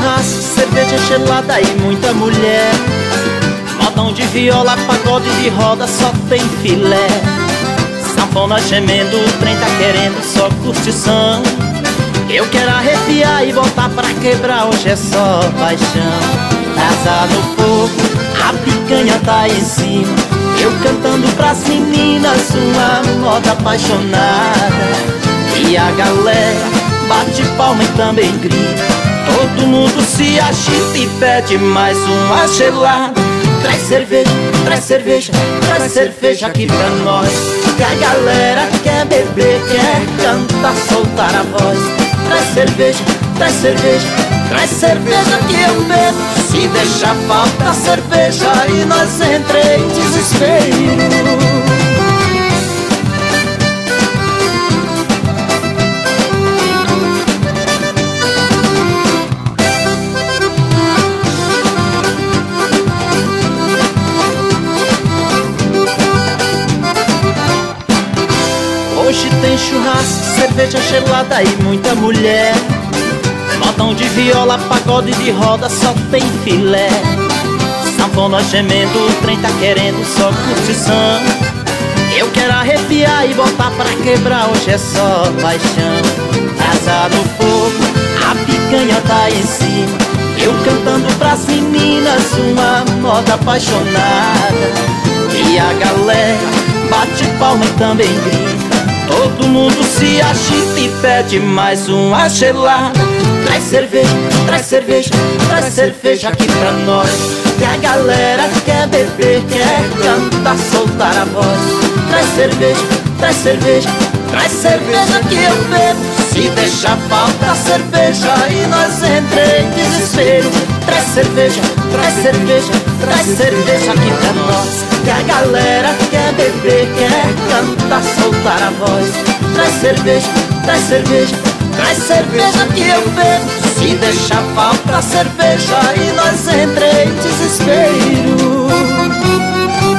churrasco, cerveja gelada e muita mulher. Modão de viola, pagode de roda, só tem filé. Sanfona gemendo, o trem tá querendo só curtição. Eu quero arrepiar e botar pra quebrar, hoje é só paixão. Asa no fogo, a picanha tá em cima, eu cantando pras meninas uma moda apaixonada. E a galera bate palma e também grita, todo mundo se agita e pede mais uma gelada. Traz cerveja, traz cerveja, traz cerveja aqui pra nós, que a galera quer beber, quer cantar, soltar a voz. Traz cerveja, traz cerveja, traz cerveja que eu bebo. Se deixar falta cerveja e nós entra em desespero. Hoje tem churrasco, cerveja gelada e muita mulher. Modão de viola, pagode de roda, só tem filé. Sanfona gemendo, o trem tá querendo só curtição. Eu quero arrepiar e botar pra quebrar, hoje é só paixão. Asa no fogo, a picanha tá em cima, eu cantando pras meninas uma moda apaixonada. E a galera bate palma e também grita, todo mundo se agita e pede mais uma gelada. Traz cerveja, traz cerveja, traz cerveja aqui pra nós, que a galera quer beber, quer cantar, soltar a voz. Traz cerveja, traz cerveja, traz cerveja que eu bebo. Se deixar falta cerveja e nós entra em desespero. Traz cerveja, traz cerveja, traz cerveja aqui pra nós, que a galera quer beber, quer cantar, soltar a voz. Traz cerveja, traz cerveja, traz cerveja que eu bebo. Se deixar falta cerveja e nós entra em desespero.